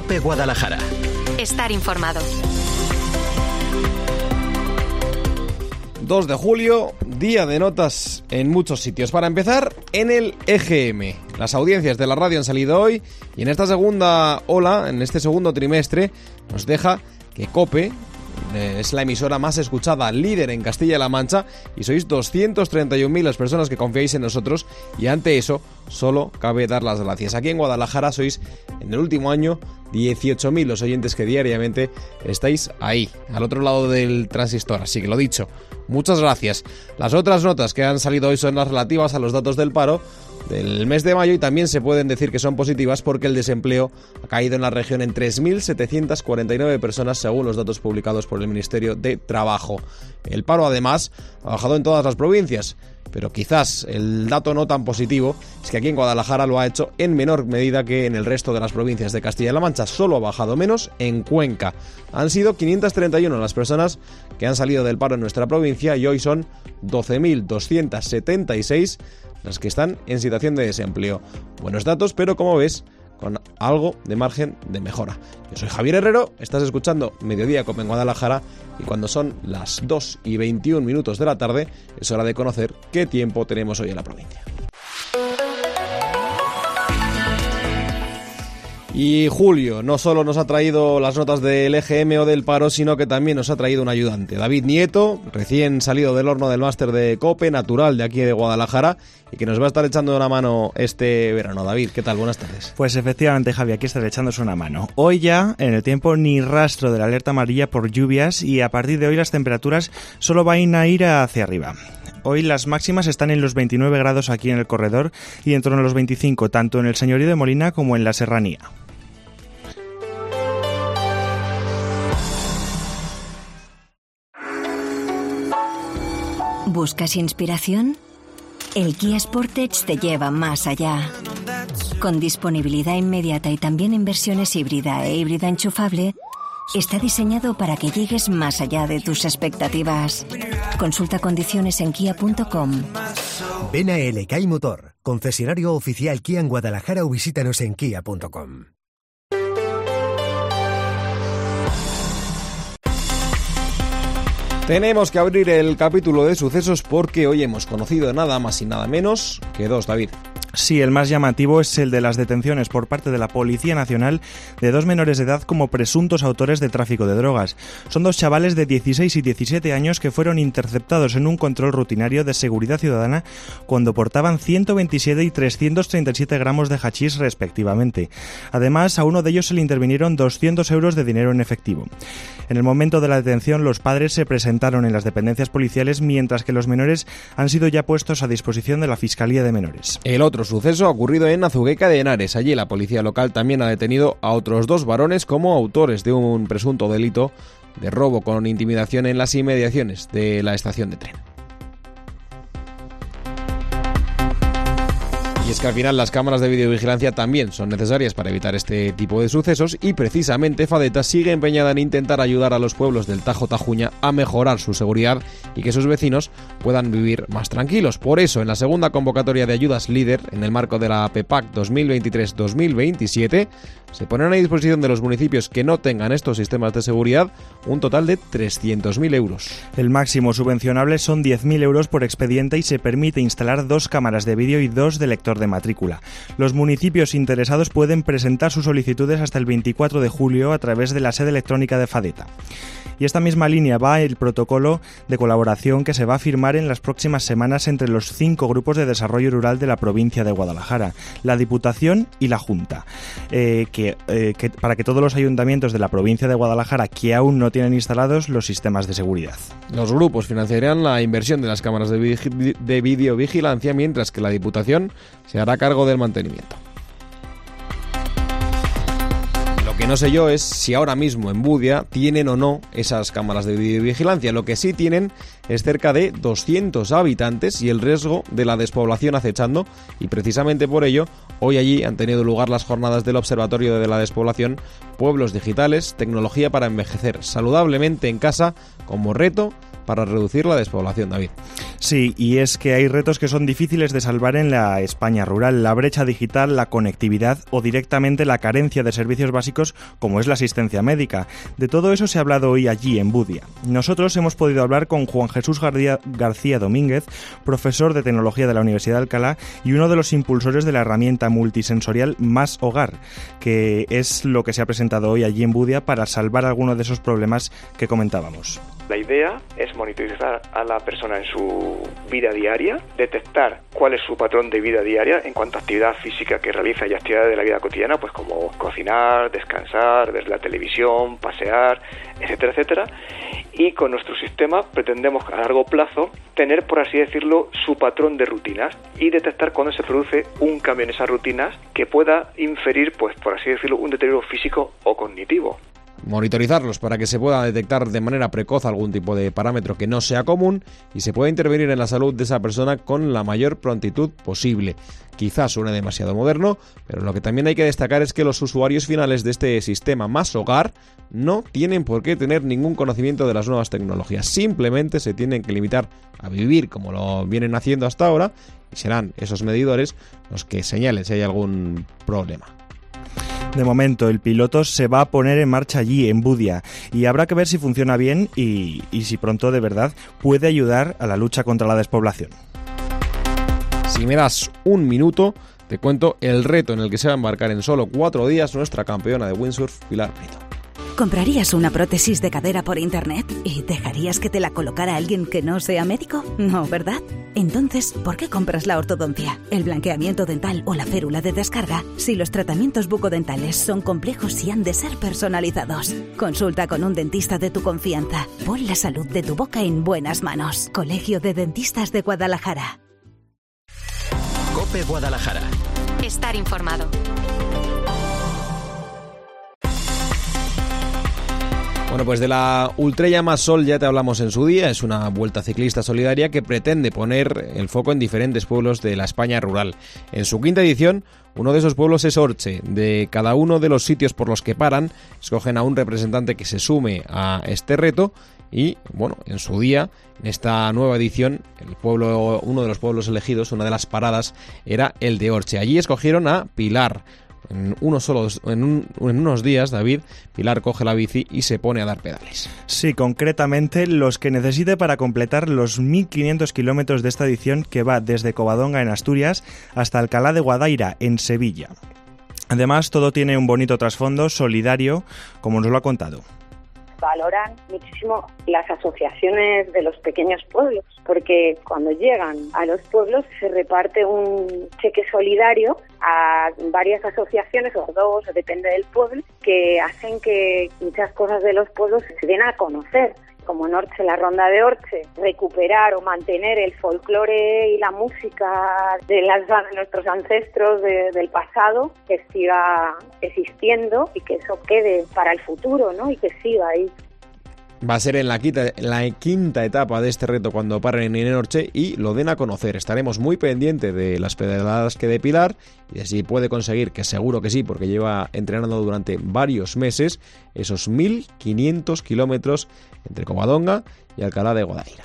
COPE Guadalajara. Estar informado. 2 de julio, día de notas en muchos sitios. Para empezar, en el EGM. Las audiencias de la radio han salido hoy y en esta segunda ola, en este segundo trimestre, nos deja que COPE es la emisora más escuchada, líder en Castilla-La Mancha, y sois 231.000 las personas que confiáis en nosotros, y ante eso solo cabe dar las gracias. Aquí en Guadalajara sois, en el último año, 18.000 los oyentes que diariamente estáis ahí, al otro lado del transistor. Así que lo dicho, muchas gracias. Las otras notas que han salido hoy son las relativas a los datos del paro del mes de mayo, y también se pueden decir que son positivas porque el desempleo ha caído en la región en 3.749 personas según los datos publicados por el Ministerio de Trabajo. El paro además ha bajado en todas las provincias, pero quizás el dato no tan positivo es que aquí en Guadalajara lo ha hecho en menor medida que en el resto de las provincias de Castilla-La Mancha. Solo ha bajado menos en Cuenca. Han sido 531 las personas que han salido del paro en nuestra provincia y hoy son 12.276 las que están en situación de desempleo. Buenos datos, pero como ves, con algo de margen de mejora. Yo soy Javier Herrero, estás escuchando Mediodía COPE en Guadalajara, y cuando son las 2:21 de la tarde es hora de conocer qué tiempo tenemos hoy en la provincia. Y Julio no solo nos ha traído las notas del EGM o del paro, sino que también nos ha traído un ayudante. David Nieto, recién salido del horno del máster de COPE, natural de aquí de Guadalajara, y que nos va a estar echando una mano este verano. David, ¿qué tal? Buenas tardes. Pues efectivamente, Javi, aquí estaré echándose una mano. Hoy ya, en el tiempo, ni rastro de la alerta amarilla por lluvias, y a partir de hoy las temperaturas solo van a ir hacia arriba. Hoy las máximas están en los 29 grados aquí en el corredor y en torno a los 25, tanto en el Señorío de Molina como en la Serranía. ¿Buscas inspiración? El Kia Sportage te lleva más allá. Con disponibilidad inmediata y también en versiones híbrida e híbrida enchufable, está diseñado para que llegues más allá de tus expectativas. Consulta condiciones en kia.com. Ven a LK Motor, concesionario oficial Kia en Guadalajara, o visítanos en kia.com. Tenemos que abrir el capítulo de sucesos porque hoy hemos conocido nada más y nada menos que 2, David. Sí, el más llamativo es el de las detenciones por parte de la Policía Nacional de 2 menores de edad como presuntos autores de tráfico de drogas. Son 2 chavales de 16 y 17 años que fueron interceptados en un control rutinario de seguridad ciudadana cuando portaban 127 y 337 gramos de hachís respectivamente. Además, a uno de ellos se le intervinieron 200 euros de dinero en efectivo. En el momento de la detención, los padres se presentaron en las dependencias policiales, mientras que los menores han sido ya puestos a disposición de la Fiscalía de Menores. El otro suceso ha ocurrido en Azugueca de Henares. Allí la policía local también ha detenido a otros 2 varones como autores de un presunto delito de robo con intimidación en las inmediaciones de la estación de tren. Y es que al final las cámaras de videovigilancia también son necesarias para evitar este tipo de sucesos, y precisamente Fadeta sigue empeñada en intentar ayudar a los pueblos del Tajo Tajuña a mejorar su seguridad y que sus vecinos puedan vivir más tranquilos. Por eso, en la segunda convocatoria de ayudas líder, en el marco de la PEPAC 2023-2027, se ponen a disposición de los municipios que no tengan estos sistemas de seguridad un total de 300.000 euros. El máximo subvencionable son 10.000 euros por expediente y se permite instalar 2 cámaras de vídeo y 2 de lector de matrícula. Los municipios interesados pueden presentar sus solicitudes hasta el 24 de julio a través de la sede electrónica de Fadeta. Y esta misma línea va el protocolo de colaboración que se va a firmar en las próximas semanas entre los 5 grupos de desarrollo rural de la provincia de Guadalajara, la Diputación y la Junta, para que todos los ayuntamientos de la provincia de Guadalajara que aún no tienen instalados los sistemas de seguridad. Los grupos financiarán la inversión de las cámaras de videovigilancia, mientras que la Diputación se hará cargo del mantenimiento. Lo que no sé yo es si ahora mismo en Budia tienen o no esas cámaras de videovigilancia. Lo que sí tienen es cerca de 200 habitantes y el riesgo de la despoblación acechando, y precisamente por ello hoy allí han tenido lugar las jornadas del Observatorio de la Despoblación, Pueblos Digitales, Tecnología para envejecer saludablemente en casa, como reto para reducir la despoblación, David. Sí, y es que hay retos que son difíciles de salvar en la España rural: la brecha digital, la conectividad o directamente la carencia de servicios básicos como es la asistencia médica. De todo eso se ha hablado hoy allí en Budia. Nosotros hemos podido hablar con Juan Jesús García Domínguez, profesor de Tecnología de la Universidad de Alcalá y uno de los impulsores de la herramienta multisensorial Más Hogar, que es lo que se ha presentado hoy allí en Budia para salvar algunos de esos problemas que comentábamos. La idea es monitorizar a la persona en su vida diaria, detectar cuál es su patrón de vida diaria en cuanto a actividad física que realiza y actividades de la vida cotidiana, pues como cocinar, descansar, ver la televisión, pasear, etcétera, etcétera. Y con nuestro sistema pretendemos a largo plazo tener, por así decirlo, su patrón de rutinas y detectar cuando se produce un cambio en esas rutinas que pueda inferir, pues por así decirlo, un deterioro físico o cognitivo. Monitorizarlos para que se pueda detectar de manera precoz algún tipo de parámetro que no sea común y se pueda intervenir en la salud de esa persona con la mayor prontitud posible. Quizás suene demasiado moderno, pero lo que también hay que destacar es que los usuarios finales de este sistema Más Hogar no tienen por qué tener ningún conocimiento de las nuevas tecnologías. Simplemente se tienen que limitar a vivir como lo vienen haciendo hasta ahora y serán esos medidores los que señalen si hay algún problema. De momento, el piloto se va a poner en marcha allí, en Budia, y habrá que ver si funciona bien y si pronto de verdad puede ayudar a la lucha contra la despoblación. Si me das un minuto, te cuento el reto en el que se va a embarcar en solo 4 días nuestra campeona de windsurf, Pilar Prieto. ¿Comprarías una prótesis de cadera por internet y dejarías que te la colocara alguien que no sea médico? No, ¿verdad? Entonces, ¿por qué compras la ortodoncia, el blanqueamiento dental o la férula de descarga si los tratamientos bucodentales son complejos y han de ser personalizados? Consulta con un dentista de tu confianza. Pon la salud de tu boca en buenas manos. Colegio de Dentistas de Guadalajara. COPE Guadalajara. Estar informado. Bueno, pues de la Ultrella Más Sol ya te hablamos en su día. Es una vuelta ciclista solidaria que pretende poner el foco en diferentes pueblos de la España rural. En su 5ª edición, uno de esos pueblos es Orche. De cada uno de los sitios por los que paran, escogen a un representante que se sume a este reto. Y, bueno, en su día, en esta nueva edición, uno de los pueblos elegidos, una de las paradas, era el de Orche. Allí escogieron a Pilar. En unos días, David, Pilar coge la bici y se pone a dar pedales. Sí, concretamente los que necesite para completar los 1.500 kilómetros de esta edición que va desde Covadonga en Asturias hasta Alcalá de Guadaira en Sevilla. Además, todo tiene un bonito trasfondo solidario, como nos lo ha contado. Valoran muchísimo las asociaciones de los pequeños pueblos, porque cuando llegan a los pueblos se reparte un cheque solidario a varias asociaciones, o 2, depende del pueblo, que hacen que muchas cosas de los pueblos se den a conocer. Como en Orche, la Ronda de Orche, recuperar o mantener el folclore y la música de nuestros ancestros del pasado, que siga existiendo y que eso quede para el futuro, ¿no? Y que siga ahí. Va a ser en la quinta etapa de este reto cuando paren en Orche y lo den a conocer. Estaremos muy pendientes de las pedaladas que dé Pilar y de si puede conseguir, que seguro que sí, porque lleva entrenando durante varios meses, esos 1.500 kilómetros entre Covadonga y Alcalá de Guadaira.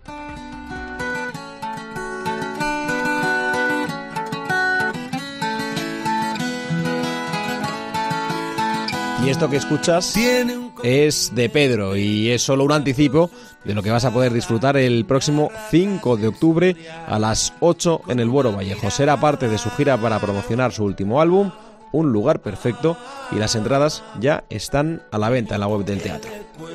Y esto que escuchas es de Pedro y es solo un anticipo de lo que vas a poder disfrutar el próximo 5 de octubre a las 8 en el Buero Vallejo. Será parte de su gira para promocionar su último álbum, Un lugar perfecto, y las entradas ya están a la venta en la web del teatro.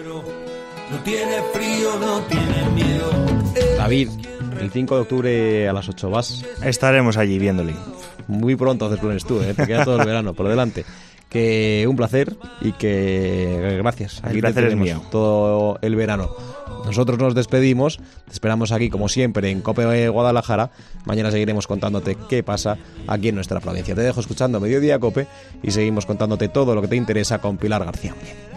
David, el 5 de octubre a las 8 vas. Estaremos allí viéndole. Muy pronto haces planes tú, te queda todo el verano por delante. Que un placer y que gracias. Aquí el placer es mío. Todo el verano. Nosotros nos despedimos, te esperamos aquí como siempre en COPE Guadalajara. Mañana seguiremos contándote qué pasa aquí en nuestra provincia. Te dejo escuchando Mediodía COPE y seguimos contándote todo lo que te interesa con Pilar García.